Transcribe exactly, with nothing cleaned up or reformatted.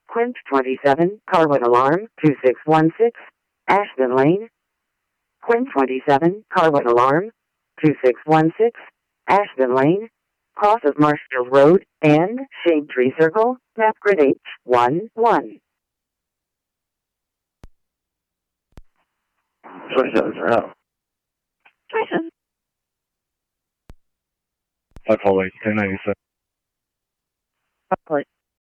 Quint twenty-seven, Carwood Alarm, two six one six, Ashton Lane. Quint twenty-seven, Carwood Alarm, two six one six, Ashton Lane, cross of Marshfield Road and Shade Tree Circle, map grid H one one. twenty-seven for now. twenty-seven. Five hallway, ten ninety-seven. Probably.